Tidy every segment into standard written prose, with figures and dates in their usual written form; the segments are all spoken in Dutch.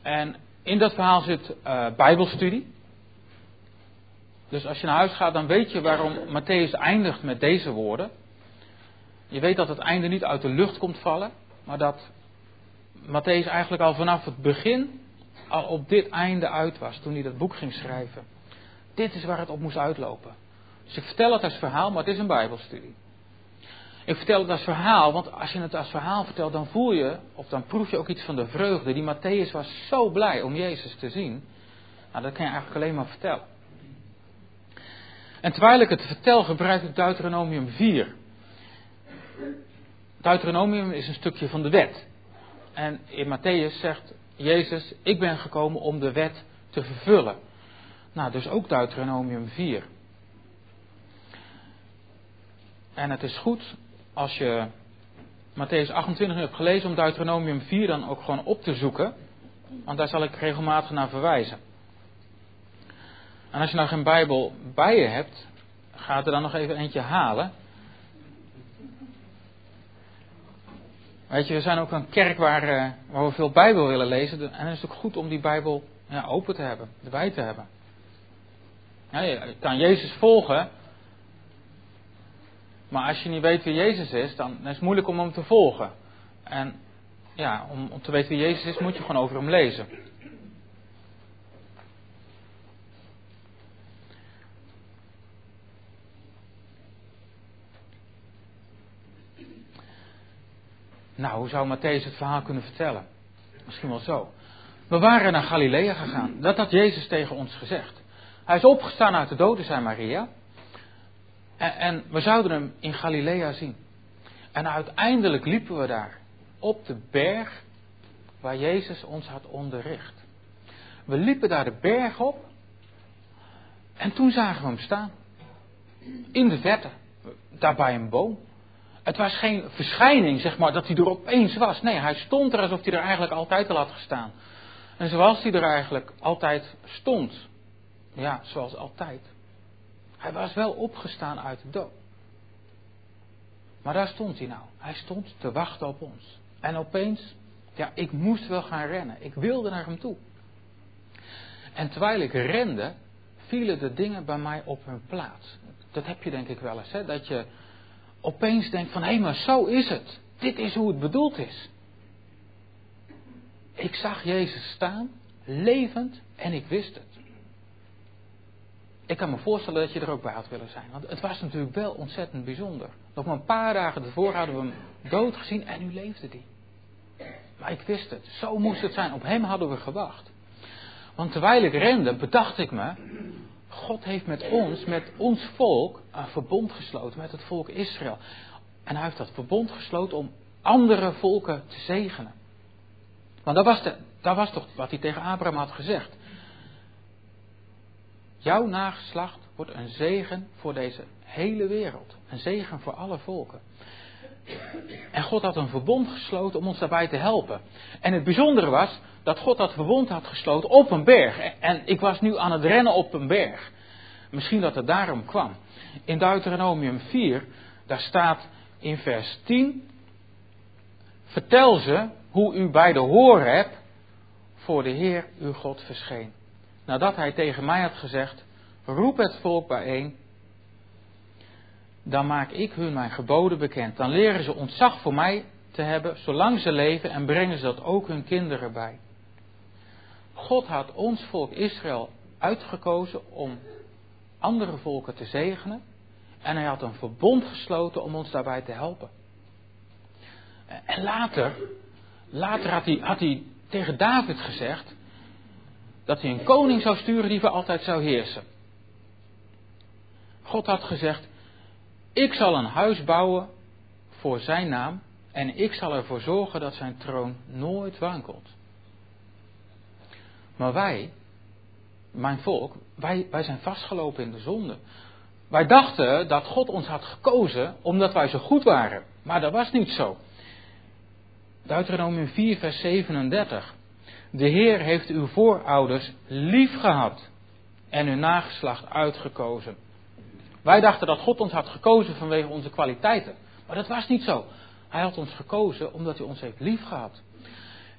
En in dat verhaal zit Bijbelstudie. Dus als je naar huis gaat, dan weet je waarom Mattheüs eindigt met deze woorden. Je weet dat het einde niet uit de lucht komt vallen, maar dat Mattheüs eigenlijk al vanaf het begin al op dit einde uit was toen hij dat boek ging schrijven. Dit is waar het op moest uitlopen. Dus ik vertel het als verhaal, maar het is een Bijbelstudie. Ik vertel het als verhaal, want als je het als verhaal vertelt, dan voel je, of dan proef je ook iets van de vreugde. Die Mattheüs was zo blij om Jezus te zien. Nou, dat kan je eigenlijk alleen maar vertellen. En terwijl ik het vertel, gebruik ik Deuteronomium 4. Deuteronomium is een stukje van de wet. En in Mattheüs zegt Jezus, ik ben gekomen om de wet te vervullen. Nou, dus ook Deuteronomium 4. En het is goed als je Mattheüs 28 hebt gelezen om Deuteronomium 4 dan ook gewoon op te zoeken. Want daar zal ik regelmatig naar verwijzen. En als je nou geen Bijbel bij je hebt, ga er dan nog even eentje halen. Weet je, we zijn ook een kerk waar we veel Bijbel willen lezen. En het is ook goed om die Bijbel open te hebben, erbij te hebben. Ja, je kan Jezus volgen. Maar als je niet weet wie Jezus is, dan is het moeilijk om hem te volgen. En ja, om te weten wie Jezus is, moet je gewoon over hem lezen. Nou, hoe zou Mattheüs het verhaal kunnen vertellen? Misschien wel zo. We waren naar Galilea gegaan. Dat had Jezus tegen ons gezegd. Hij is opgestaan uit de doden, zei Maria. En we zouden hem in Galilea zien. En uiteindelijk liepen we daar. Op de berg waar Jezus ons had onderricht. We liepen daar de berg op. En toen zagen we hem staan. In de verte. Daar bij een boom. Het was geen verschijning, zeg maar, dat hij er opeens was. Nee, hij stond er alsof hij er eigenlijk altijd al had gestaan. En zoals hij er eigenlijk altijd stond. Ja, zoals altijd. Hij was wel opgestaan uit de dood. Maar daar stond hij nou. Hij stond te wachten op ons. En opeens, ja, ik moest wel gaan rennen. Ik wilde naar hem toe. En terwijl ik rende, vielen de dingen bij mij op hun plaats. Dat heb je denk ik wel eens, hè? Dat je opeens denkt van, hé, maar zo is het. Dit is hoe het bedoeld is. Ik zag Jezus staan, levend, en ik wist het. Ik kan me voorstellen dat je er ook bij had willen zijn. Want het was natuurlijk wel ontzettend bijzonder. Nog maar een paar dagen ervoor hadden we hem dood gezien en nu leefde hij. Maar ik wist het. Zo moest het zijn. Op hem hadden we gewacht. Want terwijl ik rende, bedacht ik me, God heeft met ons volk, een verbond gesloten met het volk Israël. En hij heeft dat verbond gesloten om andere volken te zegenen. Want dat was toch wat hij tegen Abraham had gezegd. Jouw nageslacht wordt een zegen voor deze hele wereld. Een zegen voor alle volken. En God had een verbond gesloten om ons daarbij te helpen. En het bijzondere was dat God dat verbond had gesloten op een berg. En ik was nu aan het rennen op een berg. Misschien dat het daarom kwam. In Deuteronomium 4, daar staat in vers 10. Vertel ze hoe u bij de Horeb voor de Heer uw God verscheen. Nadat hij tegen mij had gezegd, roep het volk bijeen, dan maak ik hun mijn geboden bekend. Dan leren ze ontzag voor mij te hebben, zolang ze leven, en brengen ze dat ook hun kinderen bij. God had ons volk Israël uitgekozen om andere volken te zegenen. En hij had een verbond gesloten om ons daarbij te helpen. En later had hij tegen David gezegd dat hij een koning zou sturen die voor altijd zou heersen. God had gezegd, ik zal een huis bouwen voor zijn naam en ik zal ervoor zorgen dat zijn troon nooit wankelt. Maar wij, mijn volk, wij zijn vastgelopen in de zonde. Wij dachten dat God ons had gekozen omdat wij zo goed waren. Maar dat was niet zo. Deuteronomium 4 vers 37. De Heer heeft uw voorouders lief gehad en uw nageslacht uitgekozen. Wij dachten dat God ons had gekozen vanwege onze kwaliteiten. Maar dat was niet zo. Hij had ons gekozen omdat hij ons heeft lief gehad.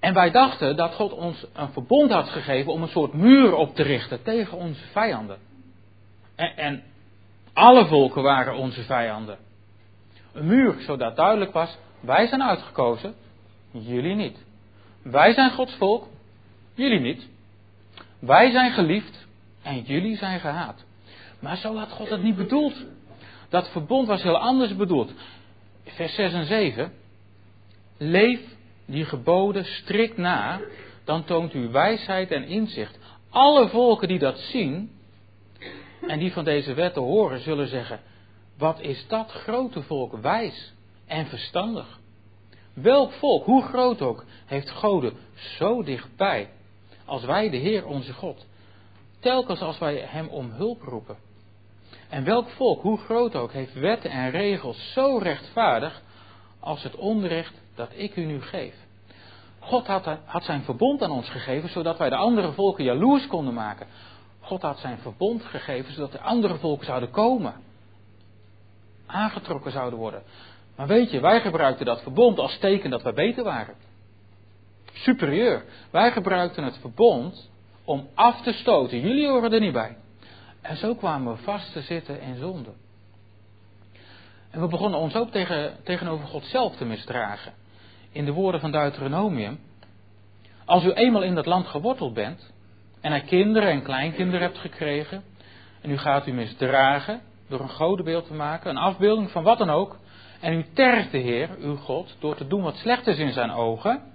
En wij dachten dat God ons een verbond had gegeven om een soort muur op te richten tegen onze vijanden. En alle volken waren onze vijanden. Een muur zodat duidelijk was, wij zijn uitgekozen, jullie niet. Wij zijn Gods volk, jullie niet. Wij zijn geliefd en jullie zijn gehaat. Maar zo had God het niet bedoeld. Dat verbond was heel anders bedoeld. Vers 6 en 7. Leef die geboden strikt na, dan toont u wijsheid en inzicht. Alle volken die dat zien en die van deze wetten horen, zullen zeggen, wat is dat grote volk wijs en verstandig. Welk volk, hoe groot ook, heeft goden zo dichtbij als wij de Heer onze God. Telkens als wij hem om hulp roepen. En welk volk, hoe groot ook, heeft wetten en regels zo rechtvaardig als het onrecht dat ik u nu geef. God had zijn verbond aan ons gegeven, zodat wij de andere volken jaloers konden maken. God had zijn verbond gegeven, zodat de andere volken zouden komen. Aangetrokken zouden worden. Maar weet je, wij gebruikten dat verbond als teken dat wij beter waren. Superieur. Wij gebruikten het verbond om af te stoten. Jullie horen er niet bij. En zo kwamen we vast te zitten in zonde. En we begonnen ons ook tegenover God zelf te misdragen. In de woorden van Deuteronomium. Als u eenmaal in dat land geworteld bent. En er kinderen en kleinkinderen hebt gekregen. En u gaat u misdragen door een godenbeeld te maken. Een afbeelding van wat dan ook. En u tergt de Heer, uw God, door te doen wat slecht is in zijn ogen.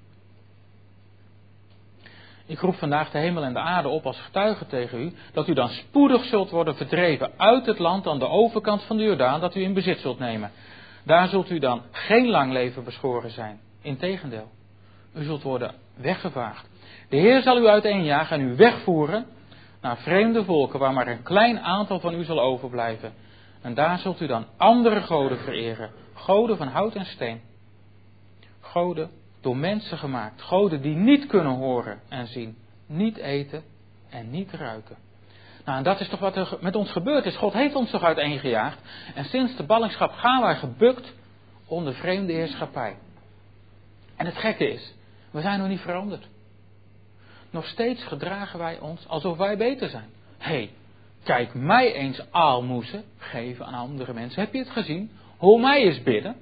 Ik roep vandaag de hemel en de aarde op als getuige tegen u, dat u dan spoedig zult worden verdreven uit het land aan de overkant van de Jordaan, dat u in bezit zult nemen. Daar zult u dan geen lang leven beschoren zijn. Integendeel, u zult worden weggevaagd. De Heer zal u uiteenjagen en u wegvoeren naar vreemde volken, waar maar een klein aantal van u zal overblijven. En daar zult u dan andere goden vereren, goden van hout en steen. Goden door mensen gemaakt. Goden die niet kunnen horen en zien. Niet eten en niet ruiken. Nou, en dat is toch wat er met ons gebeurd is. God heeft ons toch uiteengejaagd. En sinds de ballingschap gaan wij gebukt onder vreemde heerschappij. En het gekke is, we zijn nog niet veranderd. Nog steeds gedragen wij ons alsof wij beter zijn. Hé, kijk mij eens aalmoezen geven aan andere mensen. Heb je het gezien? Hoor mij eens bidden.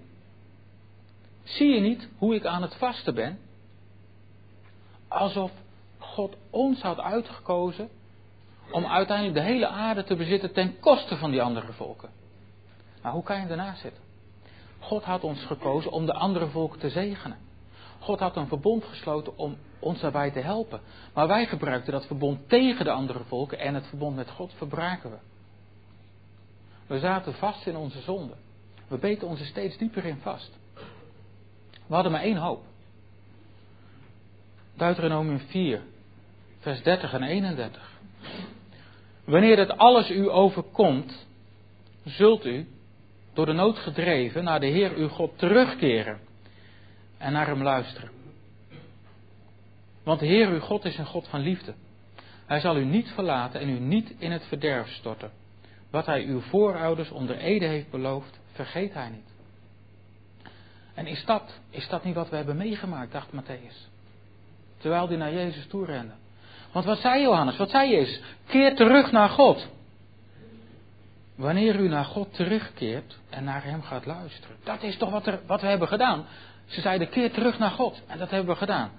Zie je niet hoe ik aan het vasten ben? Alsof God ons had uitgekozen om uiteindelijk de hele aarde te bezitten ten koste van die andere volken. Maar hoe kan je ernaast zitten? God had ons gekozen om de andere volken te zegenen. God had een verbond gesloten om ons daarbij te helpen. Maar wij gebruikten dat verbond tegen de andere volken en het verbond met God verbraken we. We zaten vast in onze zonde. We beten ons er steeds dieper in vast. We hadden maar één hoop. Deuteronomium 4, vers 30 en 31. Wanneer dat alles u overkomt, zult u, door de nood gedreven, naar de Heer uw God terugkeren en naar hem luisteren. Want de Heer uw God is een God van liefde. Hij zal u niet verlaten en u niet in het verderf storten. Wat hij uw voorouders onder ede heeft beloofd, vergeet hij niet. En is dat niet wat we hebben meegemaakt, dacht Matthäus. Terwijl hij naar Jezus toe rende. Want wat zei Johannes, wat zei Jezus? Keer terug naar God. Wanneer u naar God terugkeert en naar hem gaat luisteren. Dat is toch wat we hebben gedaan. Ze zeiden keer terug naar God. En dat hebben we gedaan.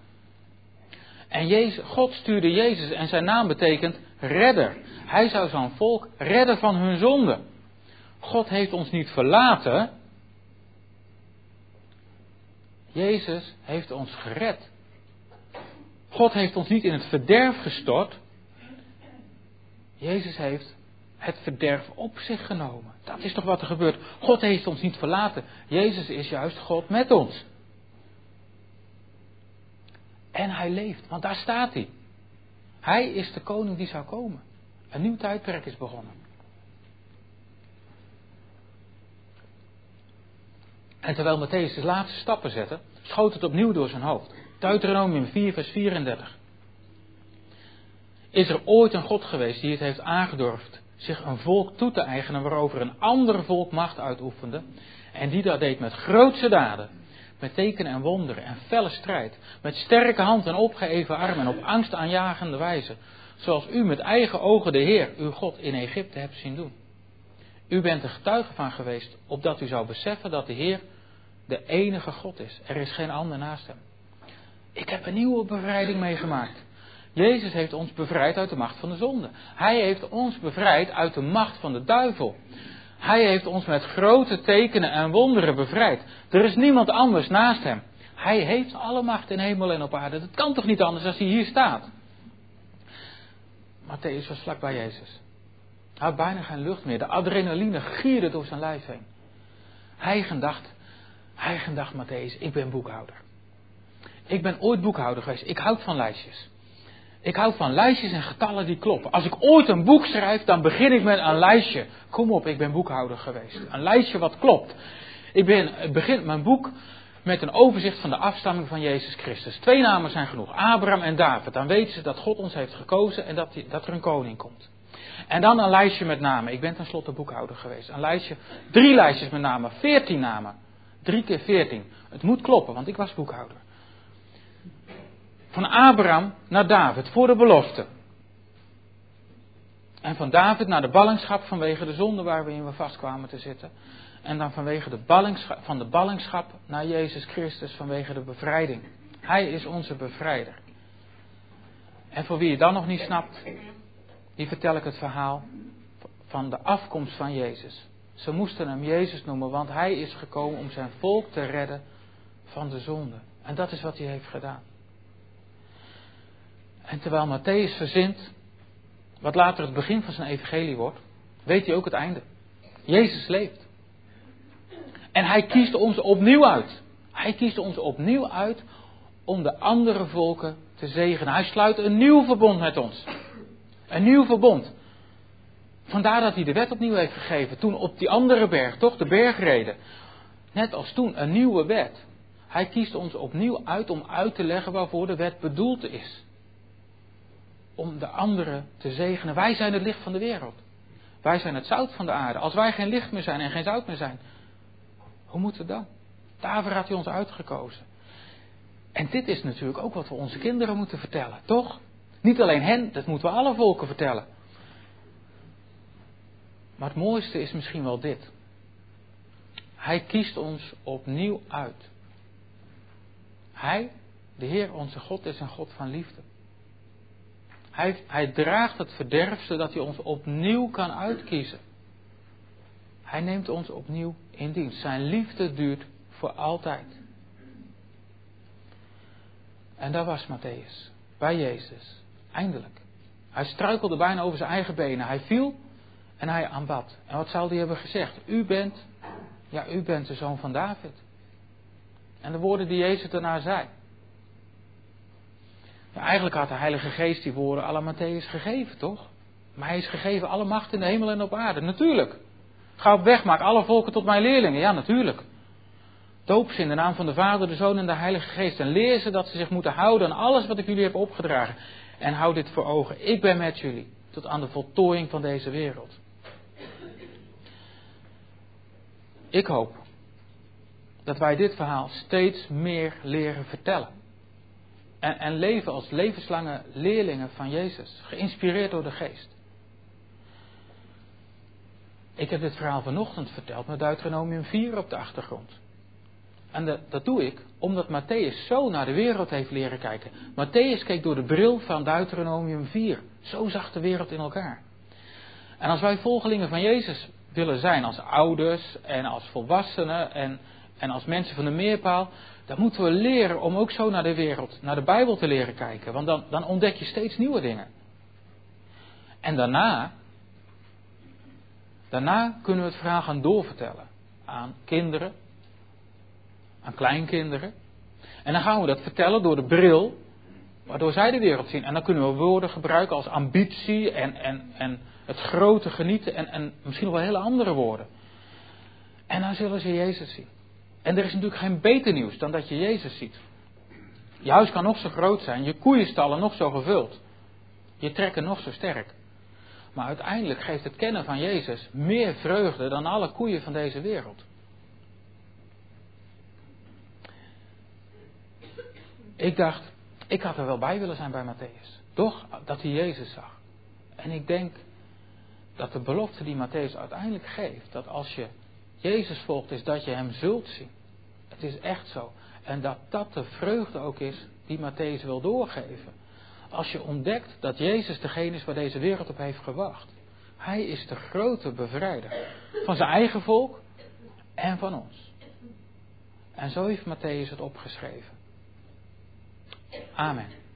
En God stuurde Jezus en zijn naam betekent redder. Hij zou zijn volk redden van hun zonde. God heeft ons niet verlaten. Jezus heeft ons gered. God heeft ons niet in het verderf gestort. Jezus heeft het verderf op zich genomen. Dat is toch wat er gebeurt. God heeft ons niet verlaten. Jezus is juist God met ons. En hij leeft, want daar staat hij. Hij is de koning die zou komen. Een nieuw tijdperk is begonnen. En terwijl Matthäus de laatste stappen zette, schoot het opnieuw door zijn hoofd. Deuteronomium 4 vers 34. Is er ooit een God geweest die het heeft aangedurfd zich een volk toe te eigenen waarover een ander volk macht uitoefende en die dat deed met grootse daden, met tekenen en wonderen en felle strijd, met sterke hand en opgeheven armen en op angstaanjagende wijze, zoals u met eigen ogen de Heer, uw God, in Egypte hebt zien doen. U bent er getuige van geweest, opdat u zou beseffen dat de Heer de enige God is. Er is geen ander naast hem. Ik heb een nieuwe bevrijding meegemaakt. Jezus heeft ons bevrijd uit de macht van de zonde. Hij heeft ons bevrijd uit de macht van de duivel. Hij heeft ons met grote tekenen en wonderen bevrijd. Er is niemand anders naast hem. Hij heeft alle macht in hemel en op aarde. Dat kan toch niet anders als hij hier staat? Matthäus was vlakbij Jezus. Hij had bijna geen lucht meer. De adrenaline gierde door zijn lijf heen. Hij gedacht, Matthäus, ik ben boekhouder. Ik ben ooit boekhouder geweest. Ik houd van lijstjes. Ik houd van lijstjes en getallen die kloppen. Als ik ooit een boek schrijf, dan begin ik met een lijstje. Kom op, ik ben boekhouder geweest. Een lijstje wat klopt. Ik begin mijn boek met een overzicht van de afstamming van Jezus Christus. 2 namen zijn genoeg. Abraham en David. Dan weten ze dat God ons heeft gekozen en dat er een koning komt. En dan een lijstje met namen. Ik ben tenslotte boekhouder geweest. Een lijstje, 3 lijstjes met namen. 14 namen. 3 keer 14. Het moet kloppen, want ik was boekhouder. Van Abraham naar David voor de belofte. En van David naar de ballingschap vanwege de zonde waarin we vast kwamen te zitten. En dan vanwege van de ballingschap naar Jezus Christus vanwege de bevrijding. Hij is onze bevrijder. En voor wie je dan nog niet snapt, die vertel ik het verhaal van de afkomst van Jezus. Ze moesten hem Jezus noemen, want hij is gekomen om zijn volk te redden van de zonde. En dat is wat hij heeft gedaan. En terwijl Matthäus verzint, wat later het begin van zijn evangelie wordt, weet hij ook het einde. Jezus leeft. En hij kiest ons opnieuw uit. Hij kiest ons opnieuw uit om de andere volken te zegenen. Hij sluit een nieuw verbond met ons. Een nieuw verbond. Vandaar dat hij de wet opnieuw heeft gegeven. Toen op die andere berg, toch? De bergreden. Net als toen, een nieuwe wet. Hij kiest ons opnieuw uit om uit te leggen waarvoor de wet bedoeld is. Om de anderen te zegenen. Wij zijn het licht van de wereld. Wij zijn het zout van de aarde. Als wij geen licht meer zijn en geen zout meer zijn, hoe moet het dan? Daarvoor had hij ons uitgekozen. En dit is natuurlijk ook wat we onze kinderen moeten vertellen, toch? Niet alleen hen, dat moeten we alle volken vertellen. Maar het mooiste is misschien wel dit. Hij kiest ons opnieuw uit. Hij, de Heer onze God, is een God van liefde. Hij draagt het verderf zodat hij ons opnieuw kan uitkiezen. Hij neemt ons opnieuw in dienst. Zijn liefde duurt voor altijd. En daar was Matthäus, bij Jezus, eindelijk. Hij struikelde bijna over zijn eigen benen. Hij viel en hij aanbad. En wat zou hij hebben gezegd? U bent de zoon van David. En de woorden die Jezus daarna zei. Ja, eigenlijk had de Heilige Geest die woorden à la Matthäus gegeven, toch? Maar hij is gegeven alle macht in de hemel en op aarde. Natuurlijk. Ga op weg, maak alle volken tot mijn leerlingen. Ja, natuurlijk. Doop ze in de naam van de Vader, de Zoon en de Heilige Geest. En leer ze dat ze zich moeten houden aan alles wat ik jullie heb opgedragen. En houd dit voor ogen. Ik ben met jullie tot aan de voltooiing van deze wereld. Ik hoop dat wij dit verhaal steeds meer leren vertellen. En leven als levenslange leerlingen van Jezus. Geïnspireerd door de Geest. Ik heb dit verhaal vanochtend verteld met Deuteronomium 4 op de achtergrond. En dat doe ik omdat Matthäus zo naar de wereld heeft leren kijken. Matthäus keek door de bril van Deuteronomium 4. Zo zag de wereld in elkaar. En als wij volgelingen van Jezus willen zijn als ouders en als volwassenen en als mensen van de meerpaal, dan moeten we leren om ook zo naar de wereld, naar de Bijbel te leren kijken. Want dan ontdek je steeds nieuwe dingen. En daarna kunnen we het verhaal gaan doorvertellen aan kinderen, aan kleinkinderen. En dan gaan we dat vertellen door de bril waardoor zij de wereld zien. En dan kunnen we woorden gebruiken als ambitie en het grote genieten en misschien nog wel hele andere woorden. En dan zullen ze Jezus zien. En er is natuurlijk geen beter nieuws dan dat je Jezus ziet. Je huis kan nog zo groot zijn, je koeienstallen nog zo gevuld, je trekken nog zo sterk. Maar uiteindelijk geeft het kennen van Jezus meer vreugde dan alle koeien van deze wereld. Ik dacht, ik had er wel bij willen zijn bij Matthäus. Toch? Dat hij Jezus zag. En ik denk dat de belofte die Matthäus uiteindelijk geeft, dat als je Jezus volgt, is dat je hem zult zien. Het is echt zo. En dat dat de vreugde ook is die Matthäus wil doorgeven. Als je ontdekt dat Jezus degene is waar deze wereld op heeft gewacht. Hij is de grote bevrijder. Van zijn eigen volk en van ons. En zo heeft Matthäus het opgeschreven. Amen.